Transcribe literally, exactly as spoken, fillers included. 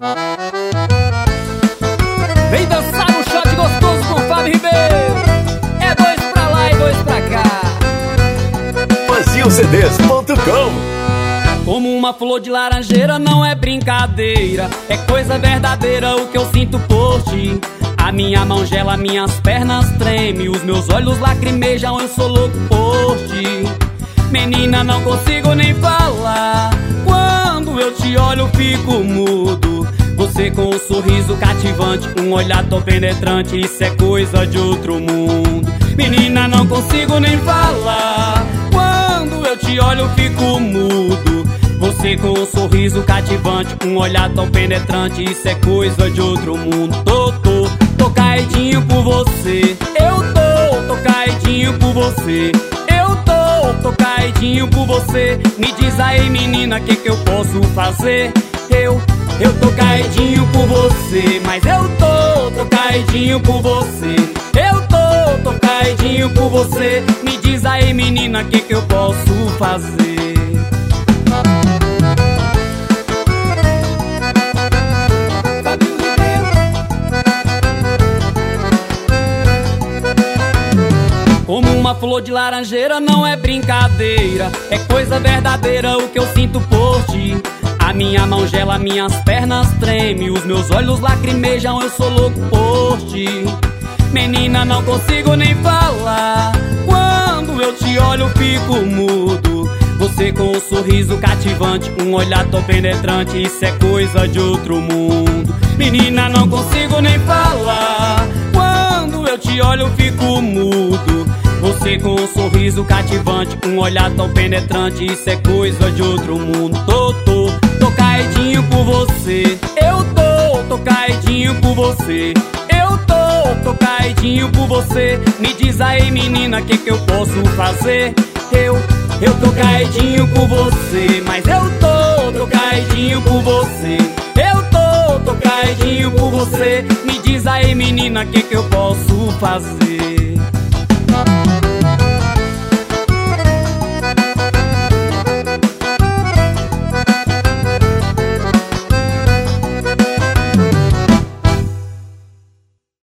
Vem dançar no shot gostoso com Fábio Ribeiro. É dois pra lá e dois pra cá. Fazil C Ds ponto com. Como uma flor de laranjeira não é brincadeira, é coisa verdadeira o que eu sinto por ti. A minha mão gela, minhas pernas tremem, os meus olhos lacrimejam, eu sou louco por ti. Menina, não consigo nem falar, quando eu te olho fico mudo. Você com um sorriso cativante, um olhar tão penetrante, isso é coisa de outro mundo. Menina, não consigo nem falar, quando eu te olho fico mudo. Você com um sorriso cativante, um olhar tão penetrante, isso é coisa de outro mundo. Tô, tô, tô caidinho por você. Eu tô, tô caidinho por você. Eu tô, tô caidinho por você. Me diz aí, menina, que que eu posso fazer? Eu, eu tô caidinho por você. Mas eu tô, tô caidinho por você. Eu tô, tô caidinho por você. Me diz aí, menina, que que eu posso fazer? Como uma flor de laranjeira não é brincadeira, é coisa verdadeira o que eu sinto por ti. A minha mão gela, minhas pernas tremem, os meus olhos lacrimejam, eu sou louco por ti. Menina, não consigo nem falar, quando eu te olho fico mudo. Você com um sorriso cativante, um olhar tão penetrante, isso é coisa de outro mundo. Menina, não consigo nem falar, quando eu te olho fico mudo. Você com um sorriso cativante, um olhar tão penetrante, isso é coisa de outro mundo. Tô, tô, tô caidinho por você. Eu tô, tô caidinho por você. Eu tô, tô caidinho por você. Me diz aí, menina, que que eu posso fazer? Eu, eu tô caidinho por você. Mas eu tô, tô caidinho por você. Eu tô, tô caidinho por você. Me diz aí, menina, que que eu posso fazer?